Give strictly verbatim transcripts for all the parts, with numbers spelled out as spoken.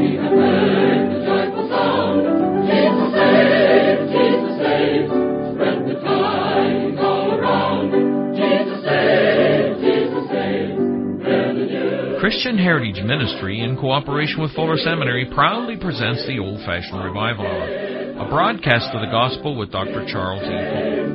Christian Heritage Ministry, in cooperation with Fuller Seminary, proudly presents the Old-Fashioned Revival Hour, a broadcast of the Gospel with Doctor Charles E. Cole.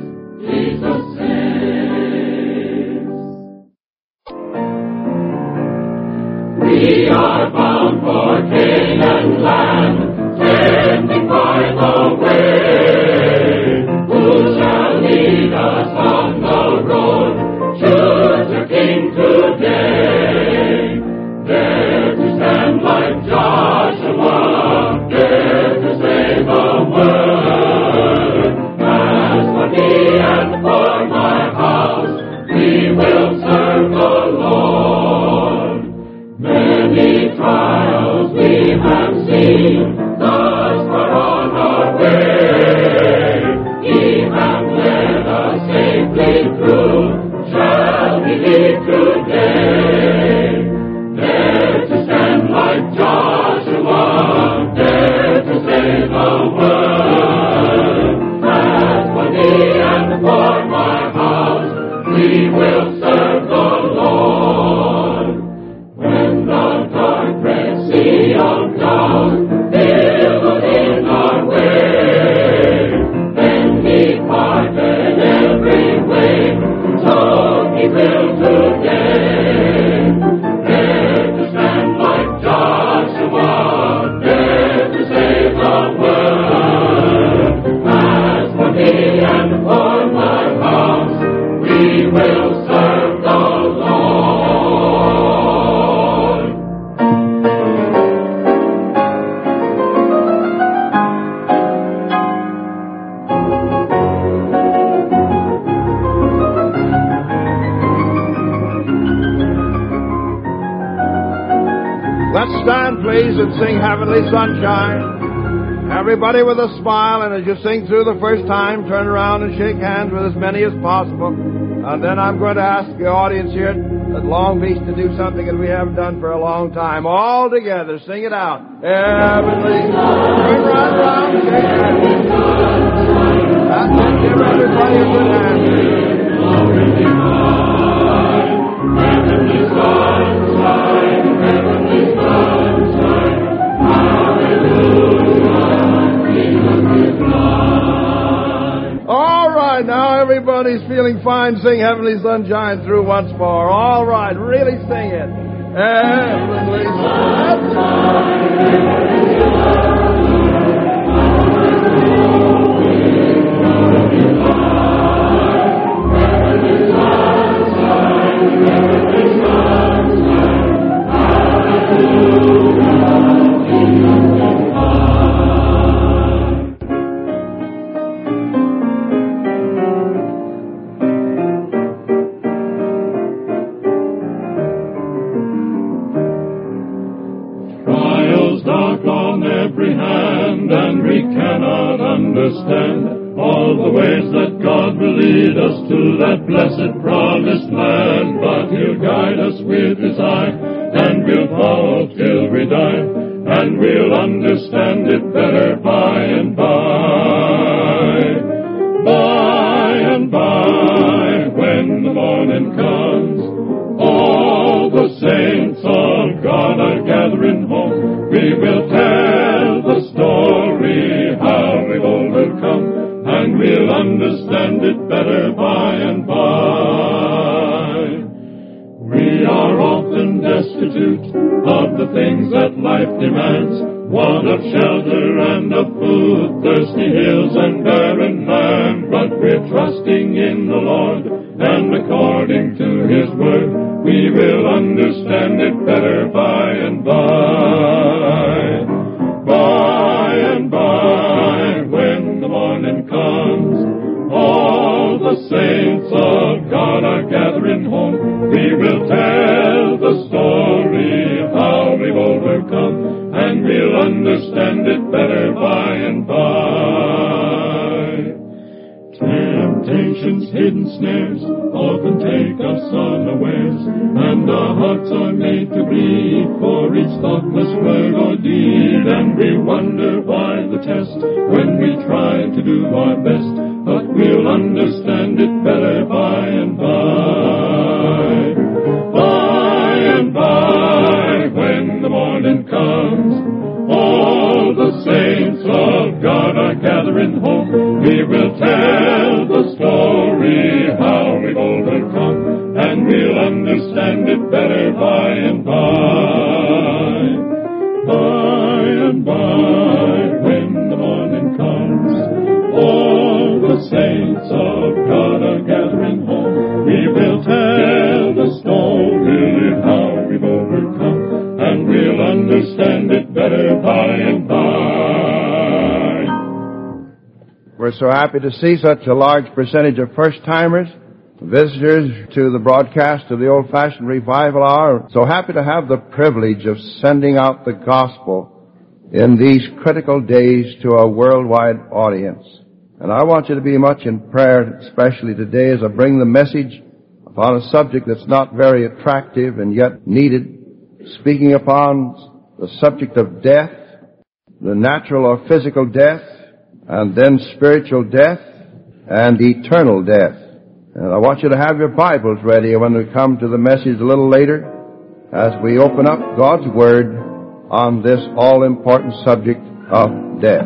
We are bound for Canaan land, standing by the way. Who shall lead us on the road? Choose your King today. Dare to stand like Joshua, dare to say the word. As for me and for my house, we will serve the Lord. Many trials we have seen, thus far on our way. He hath led us safely through, shall he lead today. Dare to stand like Joshua, dare to say the word. As for me and for my house, we will serve the Lord. When the dark red sea of doubt billowed in our way, then he parted every wave, so he will today. Dare to stand like Joshua, dare to say the word. As for me and for my house, we will serve the Lord. Let's stand, please, and sing Heavenly Sunshine. Everybody with a smile, and as you sing through the first time, turn around and shake hands with as many as possible. And then I'm going to ask the audience here at Long Beach to do something that we haven't done for a long time. All together, sing it out. Heavenly Sunshine. Turn right around and shake hands. That's it. Give everybody a good hand. Heavenly Sunshine, Heavenly Sunshine, hallelujah, Jesus is mine. All right, now everybody's feeling fine. Sing Heavenly Sunshine through once more. All right, really sing it. Heavenly Sunshine, Heavenly Trials dark on every hand, and we cannot understand all the ways that God will lead us to that blessed promised land. But He'll guide us with His eye, and we'll follow till we die, and we'll understand it better by and by. By and by, when the morning comes, all the saints of God are gathering home. We will tell the story, how we've overcome, and we'll understand it better by and by. We are often destitute of the things that life demands, want of shelter and of food, thirsty hills and barren land. But we're trusting in the Lord, and according to His word, we will understand it better by and by. By and by, when the morning comes, all the saints of God are gathering home. We will tell the story, how we've overcome, and we'll understand it better by and by. Temptations, hidden snares, often take us unawares, and our hearts are made to bleed for each thoughtless word or deed. wonder why the test when we try to do our best, but we'll understand it better by and by. By and by, when the morning comes, all the saints of God are gathering home. We will tell the story how we've overcome, and we'll understand it better by and by. By and by, when the morning comes, all the saints of God are gathering home. We will tell the story how we've overcome, and we'll understand it better by and by. We're so happy to see such a large percentage of first-timers, visitors to the broadcast of the Old-Fashioned Revival Hour. So happy to have the privilege of sending out the gospel in these critical days to a worldwide audience. And I want you to be much in prayer, especially today, as I bring the message upon a subject that's not very attractive and yet needed, speaking upon the subject of death, the natural or physical death, and then spiritual death, and eternal death. And I want you to have your Bibles ready when we come to the message a little later, as we open up God's Word on this all-important subject of death.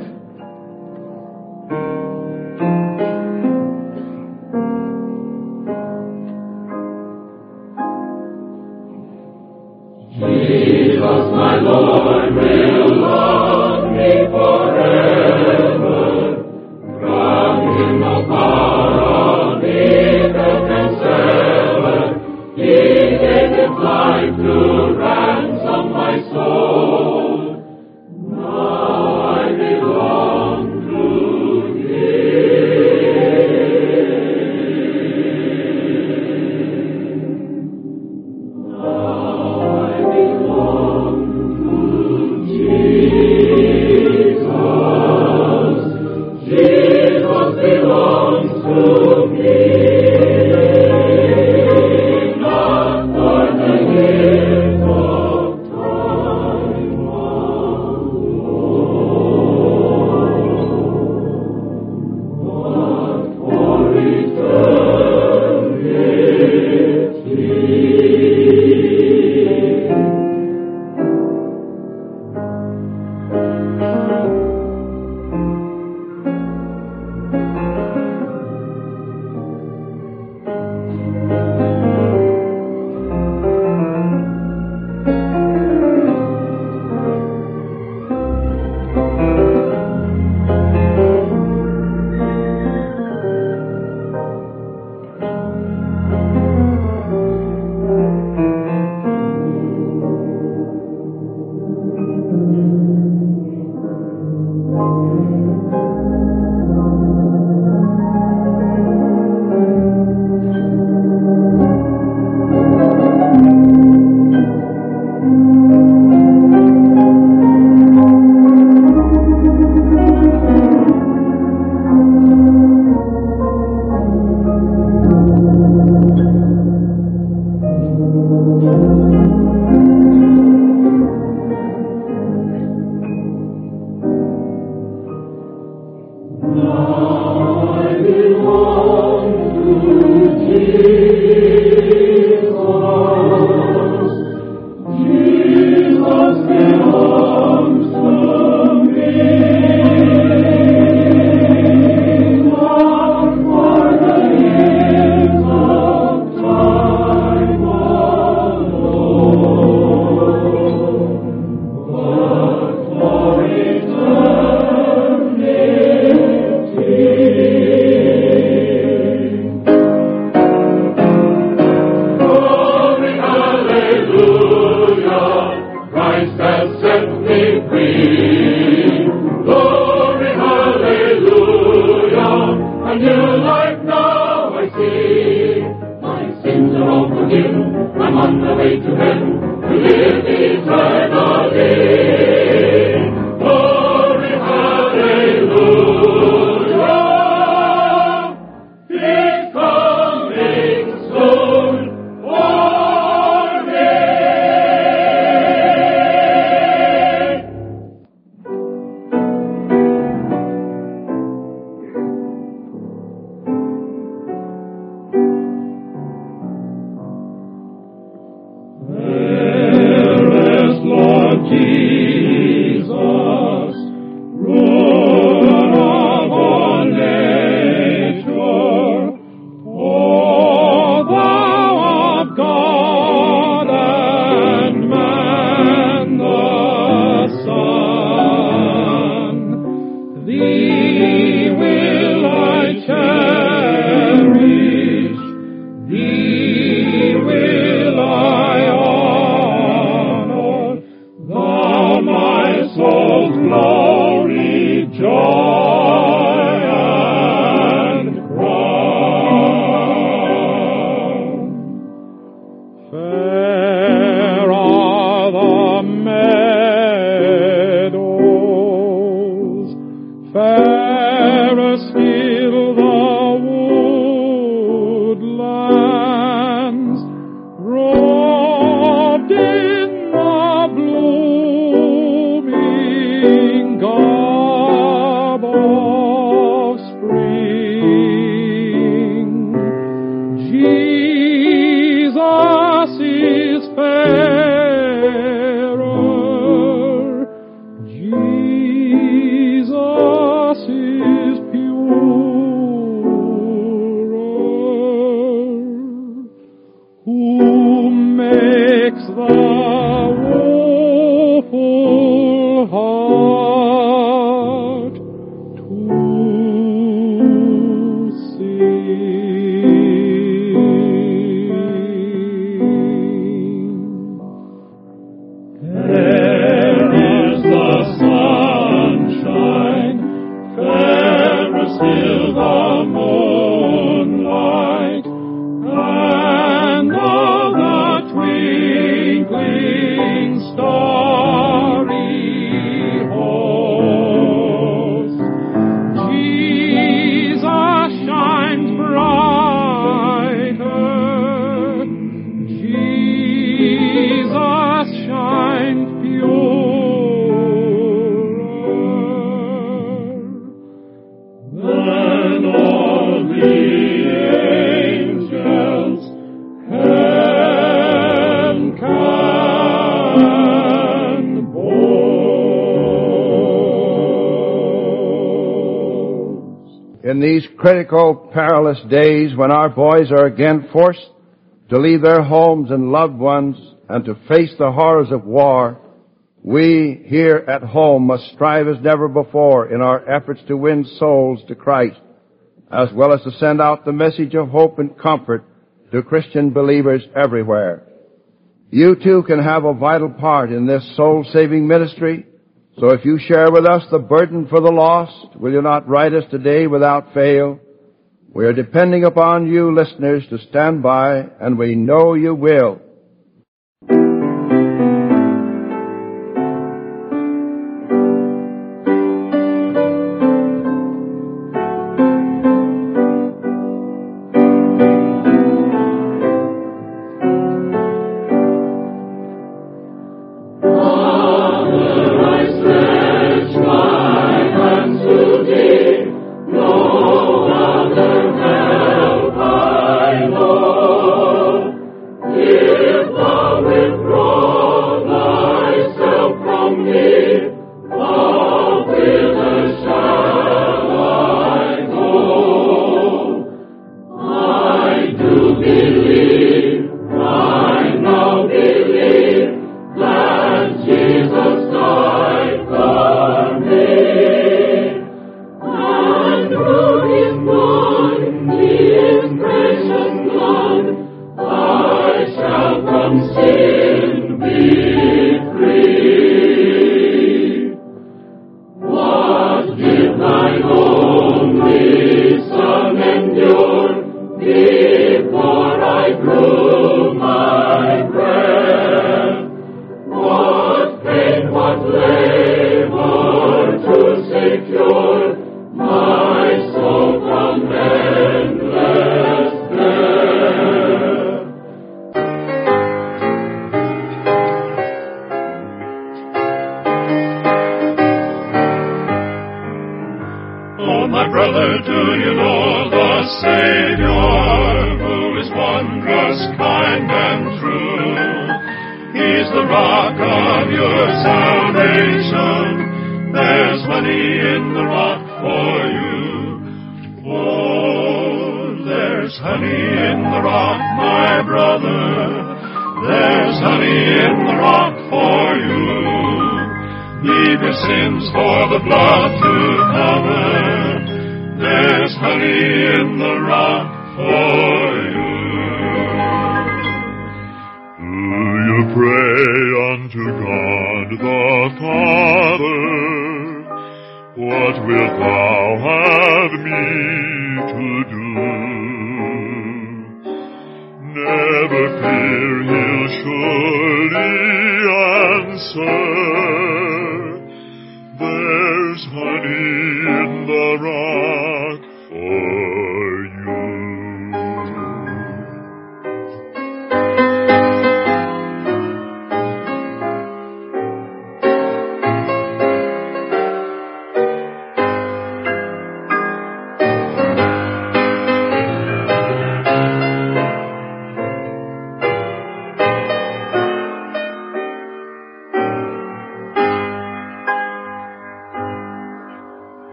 Jesus, my Lord, will love me forever. From Him no power of evil can sever. He gave His life to ransom my soul. Now I belong. in these critical, perilous days when our boys are again forced to leave their homes and loved ones and to face the horrors of war, we here at home must strive as never before in our efforts to win souls to Christ, as well as to send out the message of hope and comfort to Christian believers everywhere. You too can have a vital part in this soul-saving ministry. So if you share with us the burden for the lost, will you not write us today without fail? We are depending upon you, listeners, to stand by, and we know you will.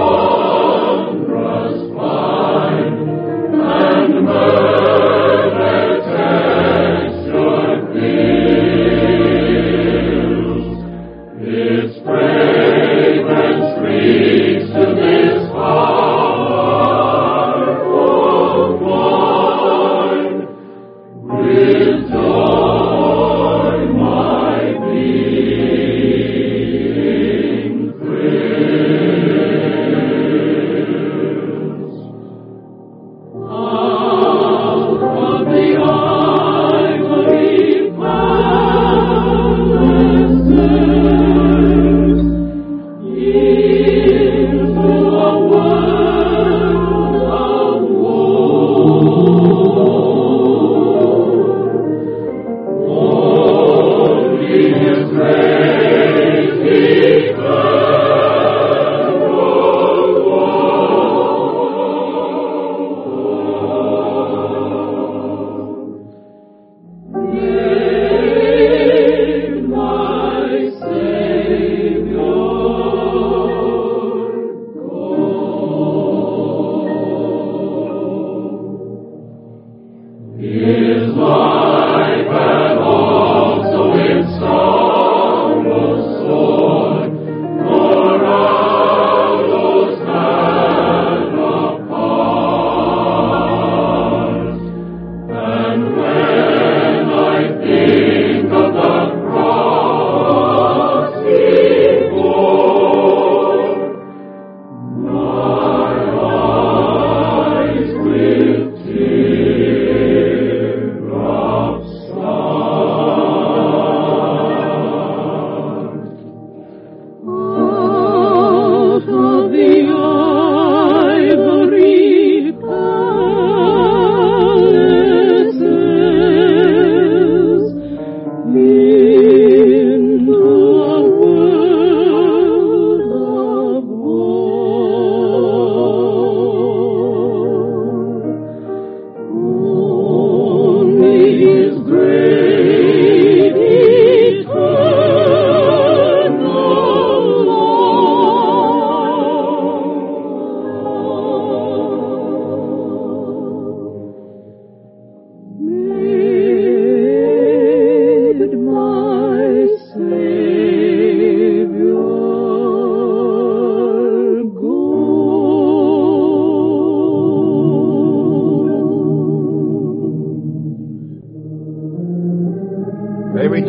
Murder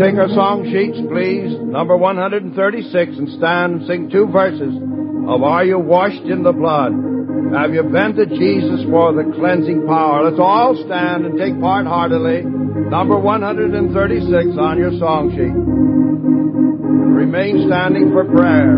take our song sheets, please? Number one hundred thirty-six, and stand and sing two verses of Are You Washed in the Blood? Have you been to Jesus for the cleansing power? Let's all stand and take part heartily. Number one hundred thirty-six on your song sheet. Remain standing for prayer.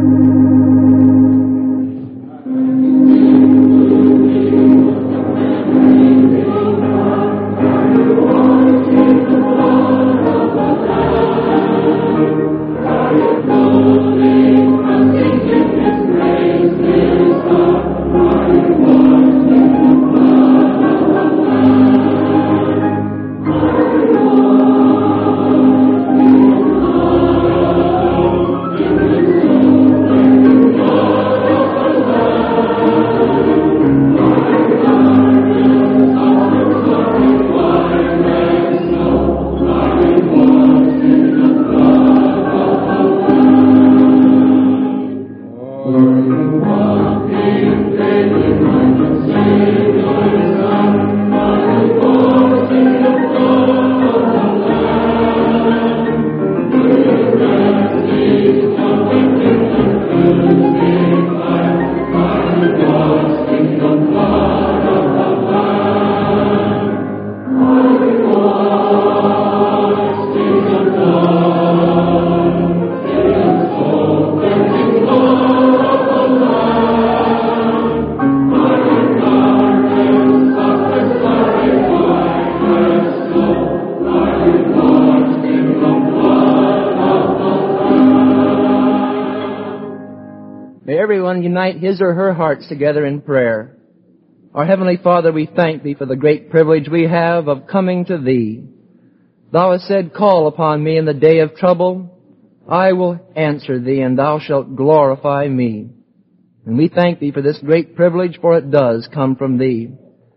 Unite his or her hearts together in prayer. Our Heavenly Father, we thank Thee for the great privilege we have of coming to Thee. Thou hast said, call upon me in the day of trouble. I will answer Thee, and Thou shalt glorify me. And we thank Thee for this great privilege, for it does come from Thee.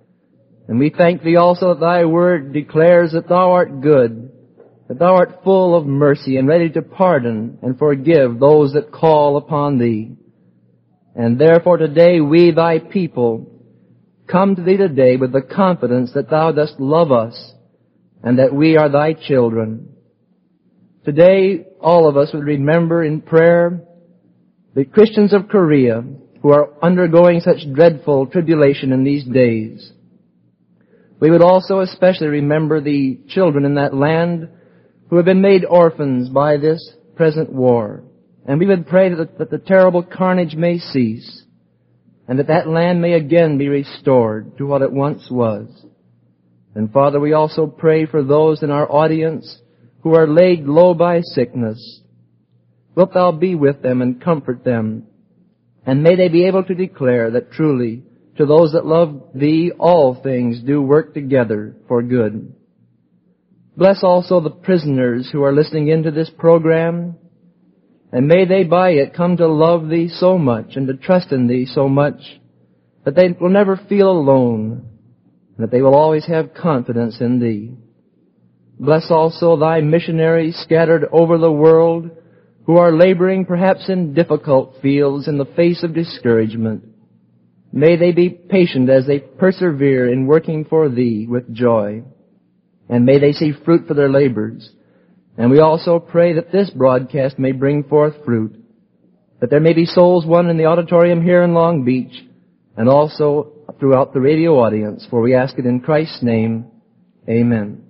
And we thank Thee also that Thy word declares that Thou art good, that Thou art full of mercy and ready to pardon and forgive those that call upon Thee. And therefore today we, Thy people, come to Thee today with the confidence that Thou dost love us and that we are Thy children. Today, all of us would remember in prayer the Christians of Korea who are undergoing such dreadful tribulation in these days. We would also especially remember the children in that land who have been made orphans by this present war. And we would pray that, that the terrible carnage may cease, and that that land may again be restored to what it once was. And Father, we also pray for those in our audience who are laid low by sickness. Wilt Thou be with them and comfort them, and may they be able to declare that truly, to those that love Thee, all things do work together for good. Bless also the prisoners who are listening into this program, and may they by it come to love Thee so much and to trust in Thee so much that they will never feel alone, and that they will always have confidence in Thee. Bless also Thy missionaries scattered over the world who are laboring perhaps in difficult fields in the face of discouragement. May they be patient as they persevere in working for Thee with joy, and may they see fruit for their labors. And we also pray that this broadcast may bring forth fruit, that there may be souls won in the auditorium here in Long Beach, and also throughout the radio audience, for we ask it in Christ's name. Amen.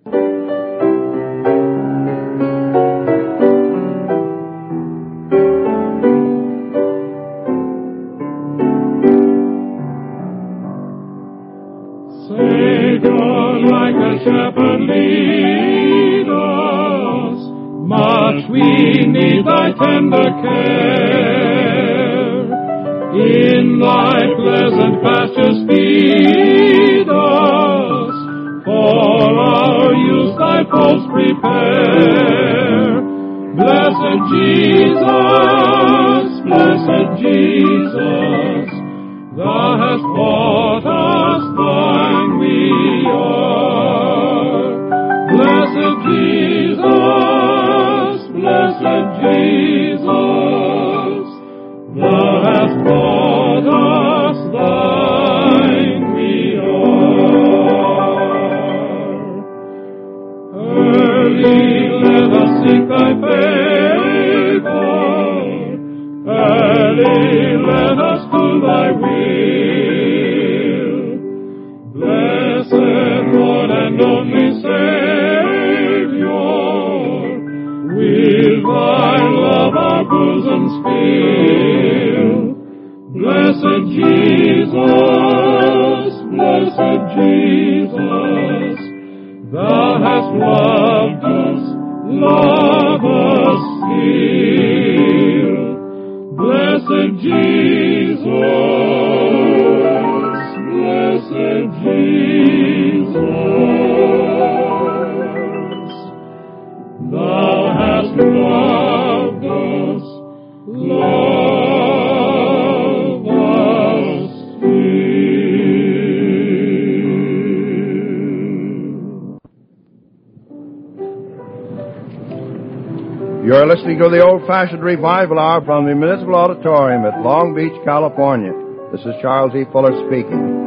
Savior, like a shepherd, lead us. Much we need Thy tender care. In Thy pleasant pastures feed us. For our use Thy folds prepare. Blessed Jesus, blessed Jesus, Thou hast bought us, Thine we are. Blessed Jesus, blessed Jesus, Thou hast bought us, Thine we are. Early let us bosoms feel. Blessed Jesus, blessed Jesus, Thou hast loved us, love us still. Blessed Jesus, blessed Jesus, Thou hast loved us, love us still. You're listening to the Old-Fashioned Revival Hour from the Municipal Auditorium at Long Beach, California. This is Charles E. Fuller speaking.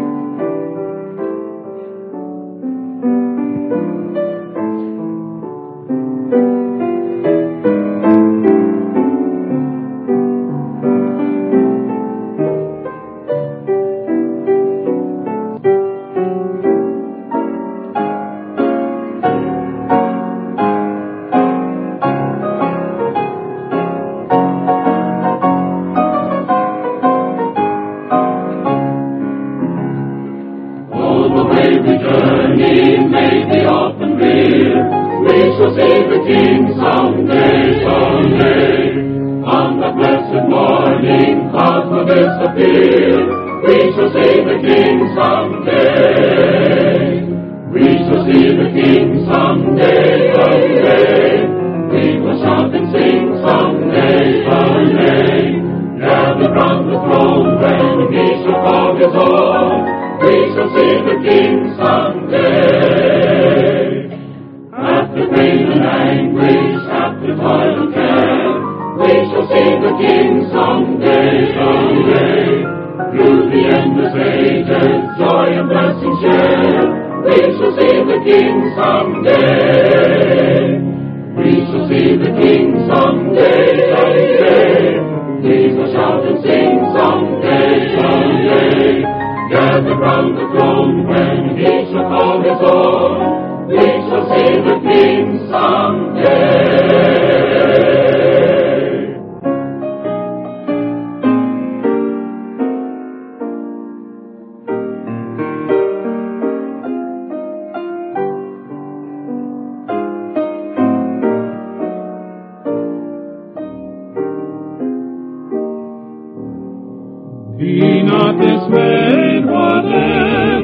Be not dismayed, whatever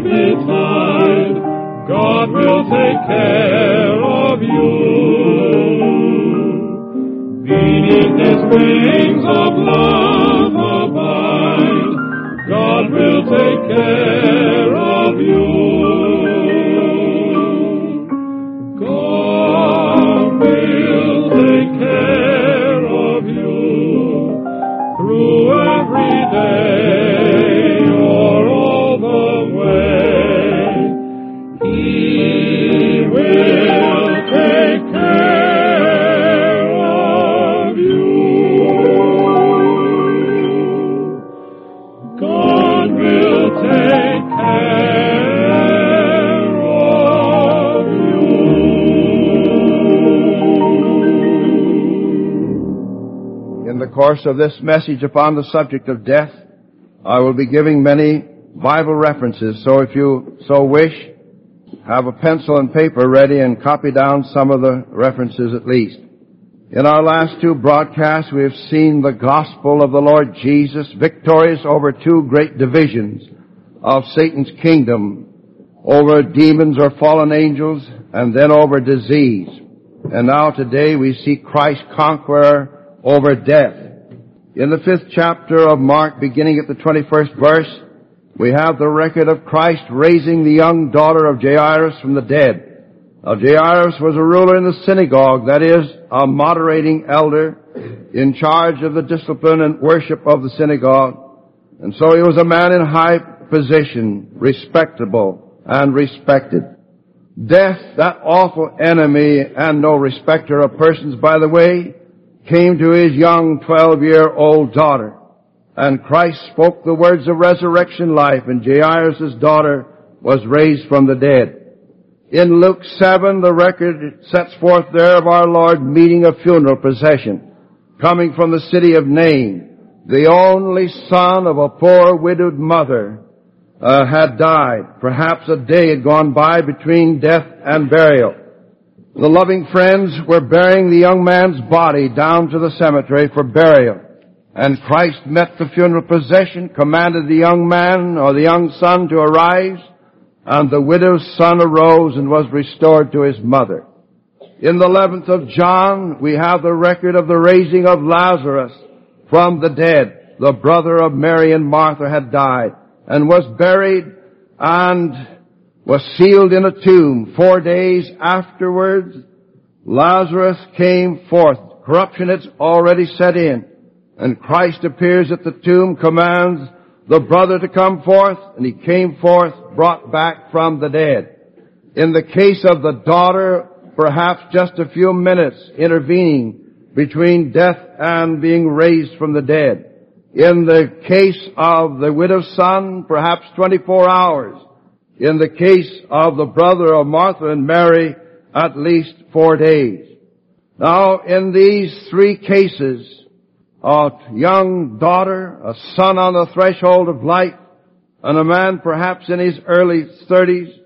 betide, God will take care of you. Beneath His wings of love abide, God will take care of you. God will take care of you through every day. Course of this message upon the subject of death, I will be giving many Bible references, so if you so wish, have a pencil and paper ready and copy down some of the references at least. In our last two broadcasts, we have seen the gospel of the Lord Jesus victorious over two great divisions of Satan's kingdom, over demons or fallen angels, and then over disease. And now today we see Christ conqueror over death. In the fifth chapter of Mark, beginning at the twenty-first verse, we have the record of Christ raising the young daughter of Jairus from the dead. Now, Jairus was a ruler in the synagogue, that is, a moderating elder in charge of the discipline and worship of the synagogue. And so he was a man in high position, respectable and respected. Death, that awful enemy and no respecter of persons, by the way, came to his young twelve-year-old daughter. And Christ spoke the words of resurrection life, and Jairus' daughter was raised from the dead. In Luke seven, the record sets forth there of our Lord meeting a funeral procession, coming from the city of Nain, the only son of a poor widowed mother, uh, had died. Perhaps a day had gone by between death and burial. The loving friends were bearing the young man's body down to the cemetery for burial. And Christ met the funeral procession, commanded the young man or the young son to arise, and the widow's son arose and was restored to his mother. In the eleventh of John, we have the record of the raising of Lazarus from the dead. The brother of Mary and Martha had died and was buried and was sealed in a tomb. Four days afterwards, Lazarus came forth. Corruption had already set in. And Christ appears at the tomb, commands the brother to come forth, and he came forth, brought back from the dead. In the case of the daughter, perhaps just a few minutes intervening between death and being raised from the dead. In the case of the widow's son, perhaps twenty-four hours. In the case of the brother of Martha and Mary, at least four days. Now, in these three cases, a young daughter, a son on the threshold of life, and a man perhaps in his early thirties,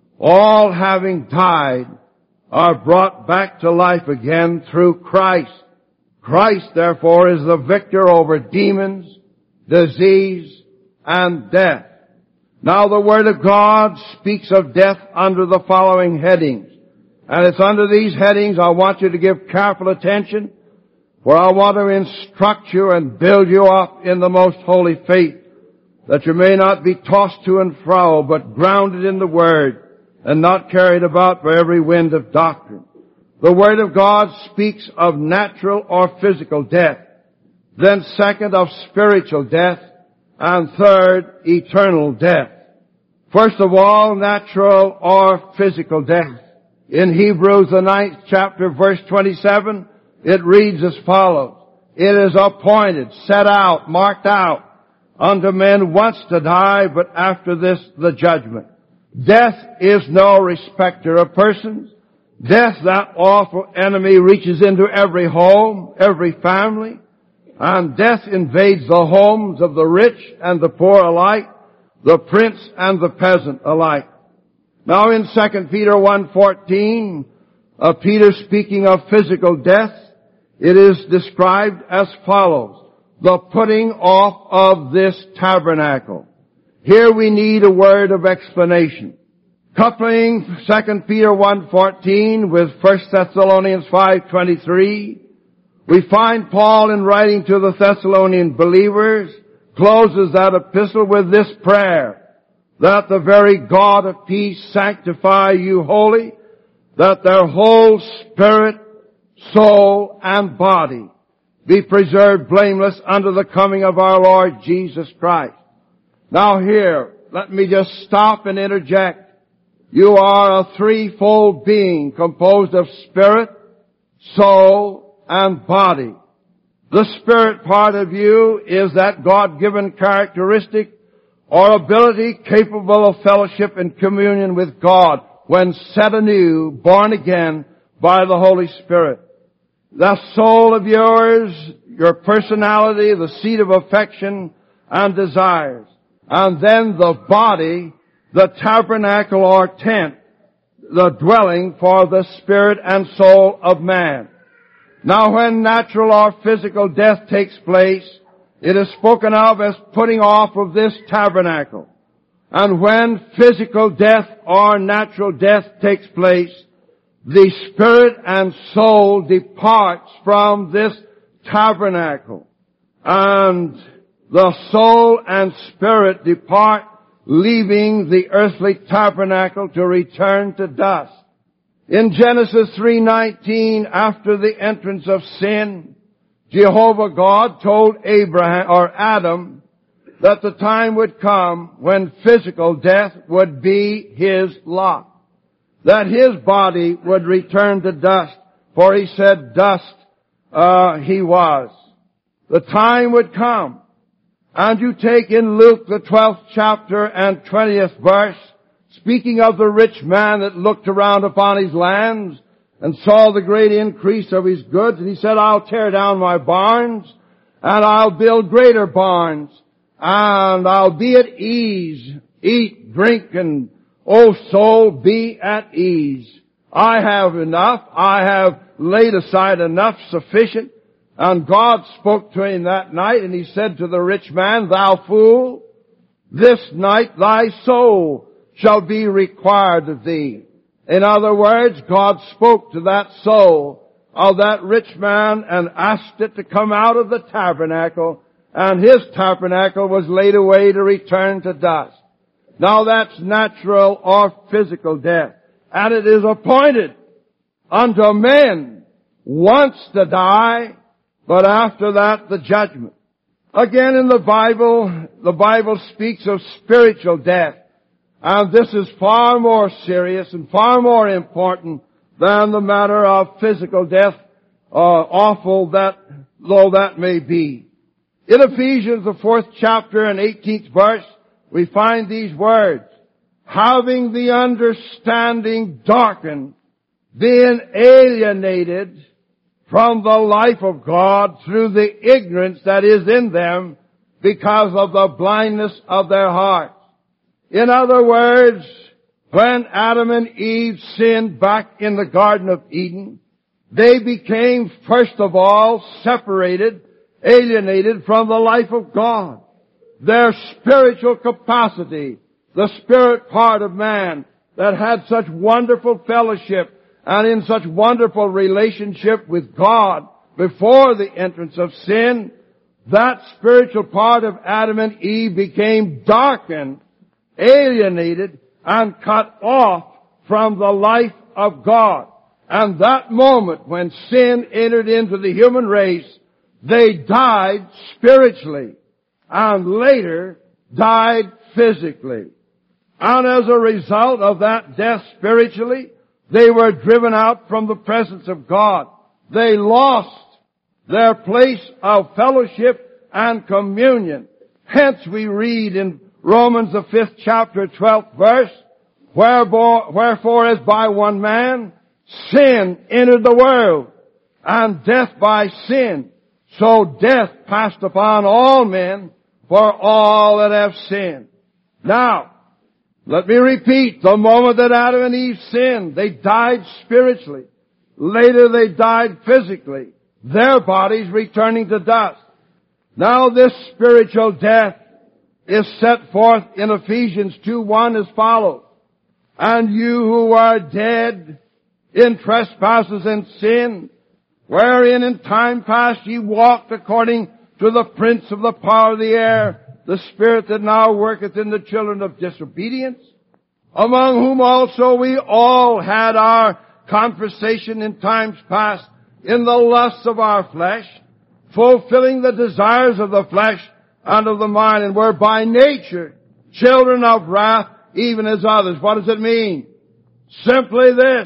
all having died, are brought back to life again through Christ. Christ, therefore, is the victor over demons, disease, and death. Now, the Word of God speaks of death under the following headings. And it's under these headings I want you to give careful attention, for I want to instruct you and build you up in the most holy faith, that you may not be tossed to and fro, but grounded in the Word, and not carried about by every wind of doctrine. The Word of God speaks of natural or physical death. Then second, of spiritual death. And third, eternal death. First of all, natural or physical death. In Hebrews, the ninth chapter, verse twenty-seven, it reads as follows. It is appointed, set out, marked out, unto men once to die, but after this the judgment. Death is no respecter of persons. Death, that awful enemy, reaches into every home, every family, and death invades the homes of the rich and the poor alike, the prince and the peasant alike. Now in Second Peter one fourteen, uh, Peter speaking of physical death, it is described as follows: the putting off of this tabernacle. Here we need a word of explanation. Coupling Second Peter one fourteen with First Thessalonians five twenty-three, we find Paul, in writing to the Thessalonian believers, closes that epistle with this prayer, that the very God of peace sanctify you wholly, that their whole spirit, soul, and body be preserved blameless unto the coming of our Lord Jesus Christ. Now here, let me just stop and interject. You are a threefold being composed of spirit, soul, and body. The spirit part of you is that God-given characteristic or ability capable of fellowship and communion with God when set anew, born again by the Holy Spirit. The soul of yours, your personality, the seat of affection and desires. And then the body, the tabernacle or tent, the dwelling for the spirit and soul of man. Now when natural or physical death takes place, it is spoken of as putting off of this tabernacle. And when physical death or natural death takes place, the spirit and soul departs from this tabernacle. And the soul and spirit depart, leaving the earthly tabernacle to return to dust. In Genesis three nineteen, after the entrance of sin, Jehovah God told Abraham or Adam that the time would come when physical death would be his lot, that his body would return to dust, for he said dust uh, he was. The time would come. And you take in Luke, the twelfth chapter and twentieth verse, speaking of the rich man that looked around upon his lands and saw the great increase of his goods. And he said, I'll tear down my barns, and I'll build greater barns, and I'll be at ease. Eat, drink, and, O soul, be at ease. I have enough. I have laid aside enough sufficient. And God spoke to him that night, and he said to the rich man, Thou fool, this night thy soul shall be required of thee. In other words, God spoke to that soul of that rich man and asked it to come out of the tabernacle, and his tabernacle was laid away to return to dust. Now that's natural or physical death. And it is appointed unto men once to die, but after that the judgment. Again in the Bible, the Bible speaks of spiritual death. And this is far more serious and far more important than the matter of physical death, uh, awful that, though that may be. In Ephesians, the fourth chapter and eighteenth verse, we find these words, having the understanding darkened, being alienated from the life of God through the ignorance that is in them because of the blindness of their hearts. In other words, when Adam and Eve sinned back in the Garden of Eden, they became, first of all, separated, alienated from the life of God. Their spiritual capacity, the spirit part of man that had such wonderful fellowship and in such wonderful relationship with God before the entrance of sin, that spiritual part of Adam and Eve became darkened, alienated, and cut off from the life of God. And that moment when sin entered into the human race, they died spiritually and later died physically. And as a result of that death spiritually, they were driven out from the presence of God. They lost their place of fellowship and communion. Hence we read in Romans the fifth chapter, twelfth verse, Wherefore as by one man sin entered the world, and death by sin, so death passed upon all men, for all that have sinned. Now, let me repeat, the moment that Adam and Eve sinned, they died spiritually. Later they died physically, their bodies returning to dust. Now this spiritual death is set forth in Ephesians two one as follows. And you who are dead in trespasses and sin, wherein in time past ye walked according to the prince of the power of the air, the spirit that now worketh in the children of disobedience, among whom also we all had our conversation in times past in the lusts of our flesh, fulfilling the desires of the flesh and of the mind, and were by nature children of wrath, even as others. What does it mean? Simply this: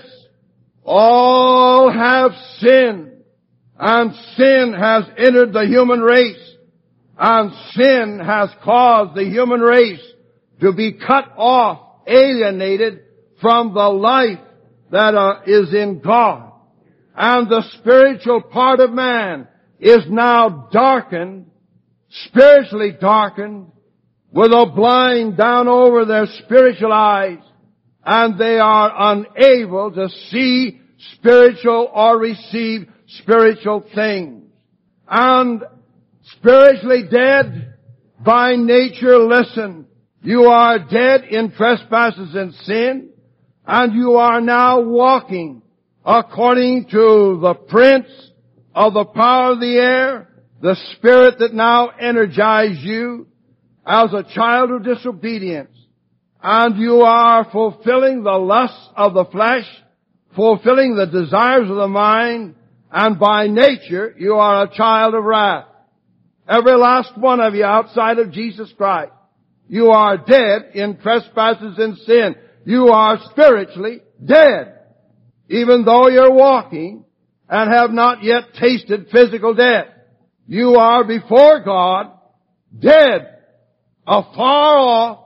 all have sinned, and sin has entered the human race, and sin has caused the human race to be cut off, alienated from the life that uh, is in God. And the spiritual part of man is now darkened, spiritually darkened, with a blind down over their spiritual eyes, and they are unable to see spiritual or receive spiritual things. And spiritually dead by nature, listen, you are dead in trespasses and sin, and you are now walking according to the prince of the power of the air, the spirit that now energizes you as a child of disobedience. And you are fulfilling the lusts of the flesh, fulfilling the desires of the mind, and by nature you are a child of wrath. Every last one of you outside of Jesus Christ, you are dead in trespasses and sin. You are spiritually dead, even though you're walking and have not yet tasted physical death. You are before God dead, afar off,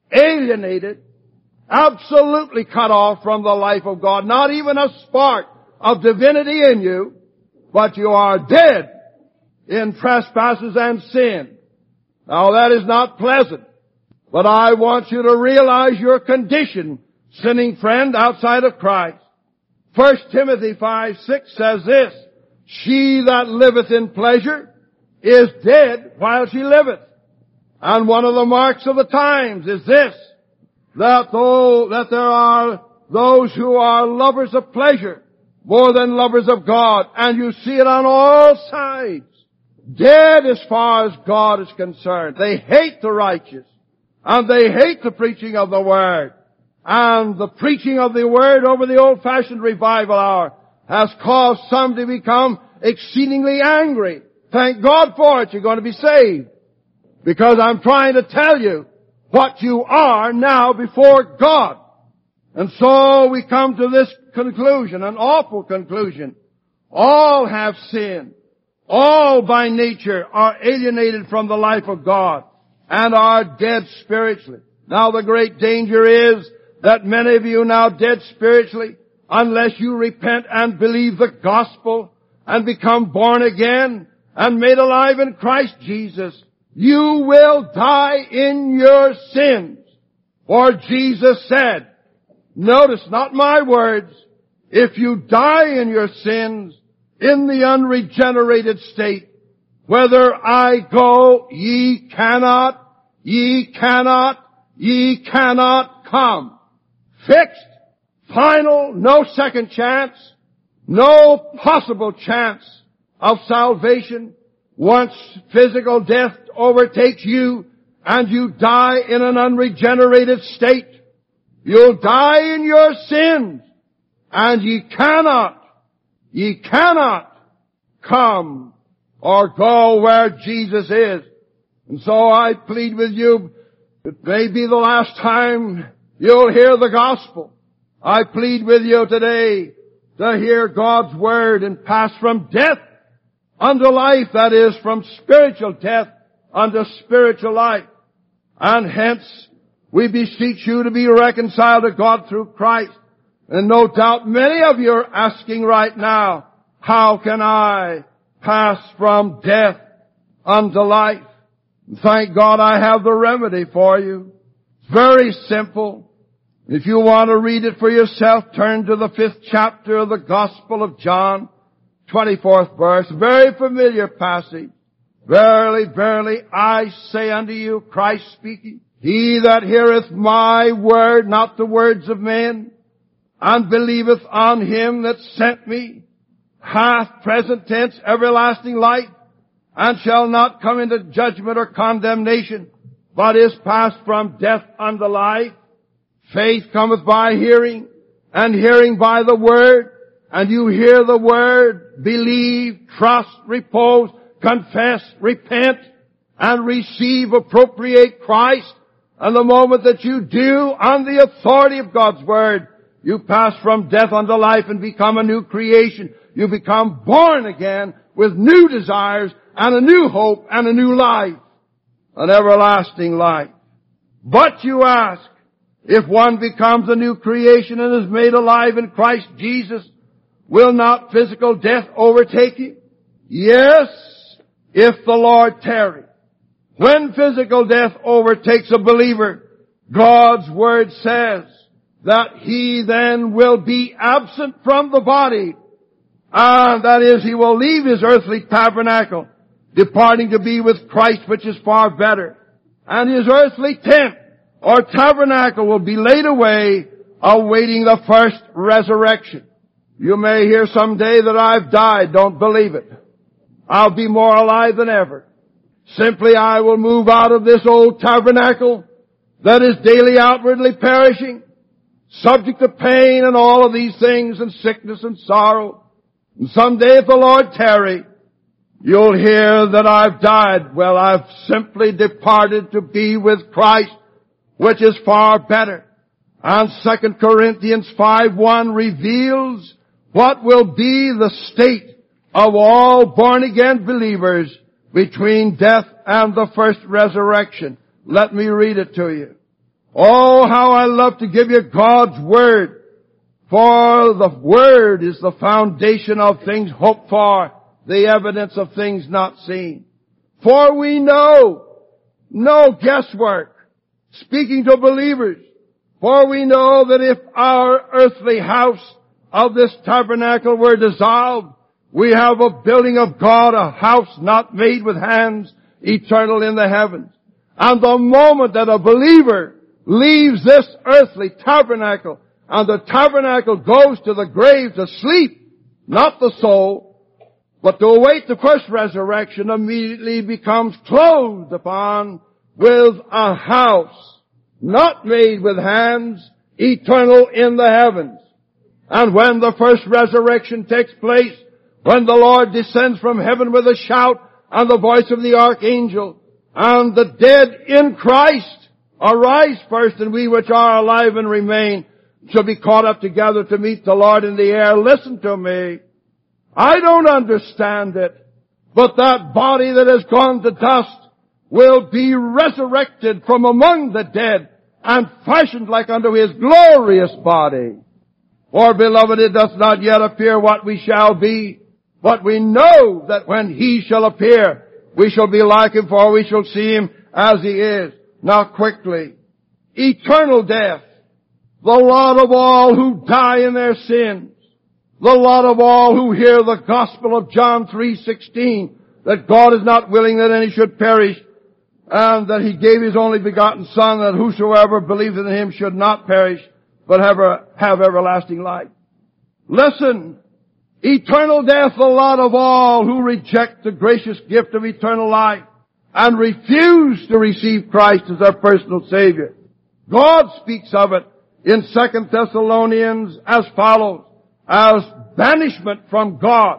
alienated, absolutely cut off from the life of God. Not even a spark of divinity in you, but you are dead in trespasses and sin. Now that is not pleasant, but I want you to realize your condition, sinning friend, outside of Christ. First Timothy five six says this, she that liveth in pleasure is dead while she liveth. And one of the marks of the times is this, that though, that there are those who are lovers of pleasure more than lovers of God, and you see it on all sides. Dead as far as God is concerned. They hate the righteous, and they hate the preaching of the Word. And the preaching of the Word over the old-fashioned revival hour has caused some to become exceedingly angry. Thank God for it. You're going to be saved. Because I'm trying to tell you what you are now before God. And so we come to this conclusion, an awful conclusion. All have sinned. All by nature are alienated from the life of God and are dead spiritually. Now the great danger is that many of you now dead spiritually, unless you repent and believe the gospel and become born again and made alive in Christ Jesus, you will die in your sins. For Jesus said, notice not my words, if you die in your sins, in the unregenerated state, whither I go, ye cannot, ye cannot, ye cannot come. Fixed, final, no second chance, no possible chance of salvation once physical death overtakes you and you die in an unregenerated state. You'll die in your sins, and ye cannot, ye cannot come or go where Jesus is. And so I plead with you, it may be the last time you'll hear the gospel. I plead with you today to hear God's word and pass from death unto life, that is, from spiritual death unto spiritual life. And hence, we beseech you to be reconciled to God through Christ. And no doubt many of you are asking right now, how can I pass from death unto life? Thank God I have the remedy for you. It's very simple. If you want to read it for yourself, turn to the fifth chapter of the Gospel of John, twenty-fourth verse. Very familiar passage. Verily, verily, I say unto you, Christ speaking, he that heareth my word, not the words of men, and believeth on him that sent me, hath, present tense, everlasting life, and shall not come into judgment or condemnation, but is passed from death unto life. Faith cometh by hearing, and hearing by the word, and you hear the word, believe, trust, repose, confess, repent, and receive, appropriate Christ. And the moment that you do, on the authority of God's word, you pass from death unto life and become a new creation. You become born again with new desires and a new hope and a new life, an everlasting life. But you ask, if one becomes a new creation and is made alive in Christ Jesus, will not physical death overtake him? Yes, if the Lord tarry. When physical death overtakes a believer, God's word says that he then will be absent from the body. Ah, that is, he will leave his earthly tabernacle, departing to be with Christ, which is far better. And his earthly tent or tabernacle will be laid away, awaiting the first resurrection. You may hear someday that I've died. Don't believe it. I'll be more alive than ever. Simply I will move out of this old tabernacle that is daily outwardly perishing, subject to pain and all of these things and sickness and sorrow. And someday if the Lord tarry, you'll hear that I've died. Well, I've simply departed to be with Christ, which is far better. And Second Corinthians five one reveals what will be the state of all born-again believers between death and the first resurrection. Let me read it to you. Oh, how I love to give you God's Word. For the Word is the foundation of things hoped for, the evidence of things not seen. For we know, no guesswork, speaking to believers, for we know that if our earthly house of this tabernacle were dissolved, we have a building of God, a house not made with hands, eternal in the heavens. And the moment that a believer leaves this earthly tabernacle, and the tabernacle goes to the grave to sleep, not the soul, but to await the first resurrection, immediately becomes clothed upon with a house not made with hands, eternal in the heavens. And when the first resurrection takes place, when the Lord descends from heaven with a shout and the voice of the archangel, and the dead in Christ arise first, and we which are alive and remain shall be caught up together to meet the Lord in the air. Listen to me. I don't understand it, but that body that has gone to dust will be resurrected from among the dead and fashioned like unto His glorious body. For, beloved, it does not yet appear what we shall be, but we know that when He shall appear, we shall be like Him, for we shall see Him as He is. Now quickly, eternal death, the lot of all who die in their sins, the lot of all who hear the gospel of John three sixteen, that God is not willing that any should perish, and that He gave His only begotten Son, that whosoever believeth in Him should not perish, but have, have everlasting life. Listen, eternal death, the lot of all who reject the gracious gift of eternal life and refuse to receive Christ as their personal Savior. God speaks of it in Second Thessalonians as follows, as banishment from God.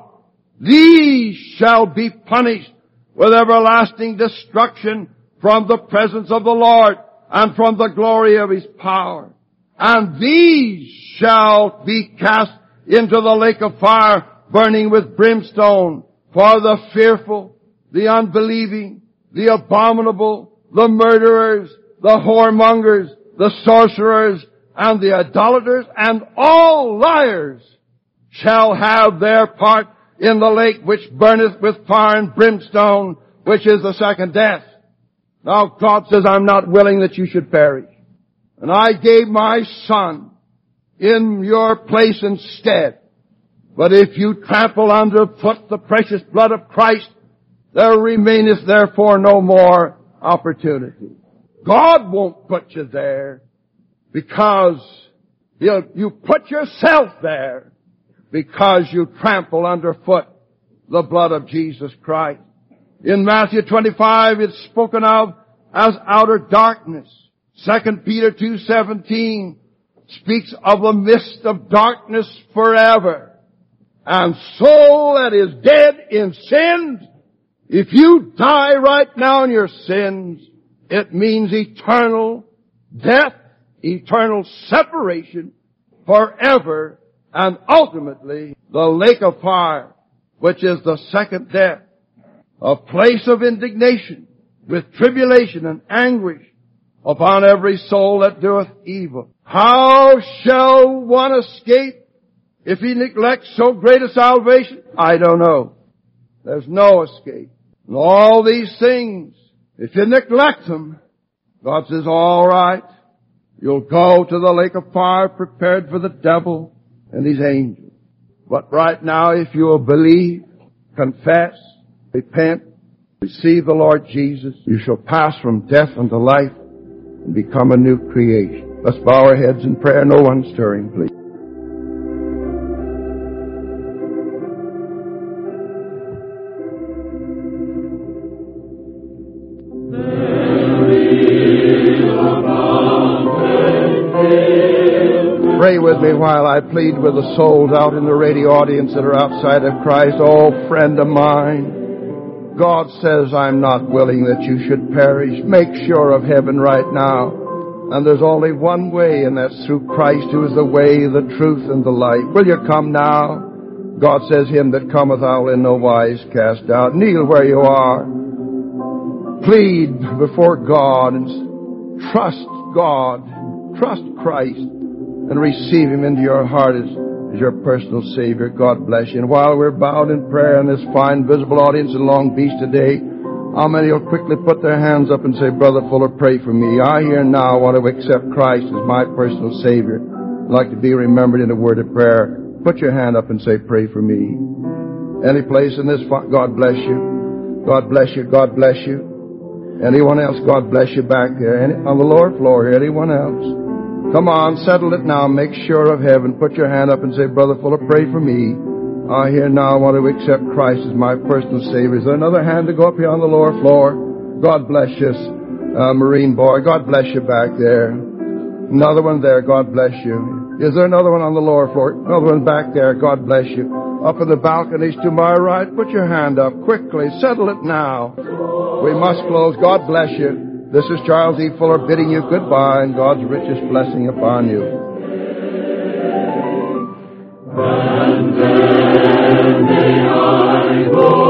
These shall be punished with everlasting destruction from the presence of the Lord and from the glory of His power. And these shall be cast into the lake of fire, burning with brimstone, for the fearful, the unbelieving, the abominable, the murderers, the whoremongers, the sorcerers, and the idolaters, and all liars shall have their part in the lake which burneth with fire and brimstone, which is the second death. Now God says, I'm not willing that you should perish. And I gave my Son in your place instead. But if you trample underfoot the precious blood of Christ, there remaineth therefore no more opportunity. God won't put you there because you you put yourself there because you trample underfoot the blood of Jesus Christ. In Matthew twenty-five, it's spoken of as outer darkness. Second Peter two seventeen speaks of a mist of darkness forever. And soul that is dead in sins, if you die right now in your sins, it means eternal death, eternal separation, forever, and ultimately the lake of fire, which is the second death, a place of indignation with tribulation and anguish upon every soul that doeth evil. How shall one escape if he neglects so great a salvation? I don't know. There's no escape. And all these things, if you neglect them, God says, all right, you'll go to the lake of fire prepared for the devil and his angels. But right now, if you will believe, confess, repent, receive the Lord Jesus, you shall pass from death unto life and become a new creation. Let's bow our heads in prayer. No one stirring, please. Pray with me while I plead with the souls out in the radio audience that are outside of Christ. Oh, friend of mine, God says, I'm not willing that you should perish. Make sure of heaven right now. And there's only one way, and that's through Christ, who is the way, the truth, and the light. Will you come now? God says, him that cometh I will in no wise cast out. Kneel where you are. Plead before God and trust God. Trust Christ. and receive Him into your heart as, as your personal Savior. God bless you. And while we're bowed in prayer in this fine visible audience in Long Beach today, how many will quickly put their hands up and say, Brother Fuller, pray for me. I here now want to accept Christ as my personal Savior. I'd like to be remembered in a word of prayer. Put your hand up and say, pray for me. Any place in this, God bless you. God bless you. God bless you. Anyone else, God bless you back there. Any, on the lower floor here, anyone else? Come on, settle it now. Make sure of heaven. Put your hand up and say, Brother Fuller, pray for me. I here now want to accept Christ as my personal Savior. Is there another hand to go up here on the lower floor? God bless you, uh, Marine boy. God bless you back there. Another one there. God bless you. Is there another one on the lower floor? Another one back there. God bless you. Up in the balconies to my right, put your hand up quickly. Settle it now. We must close. God bless you. This is Charles E. Fuller bidding you goodbye and God's richest blessing upon you. And then may I go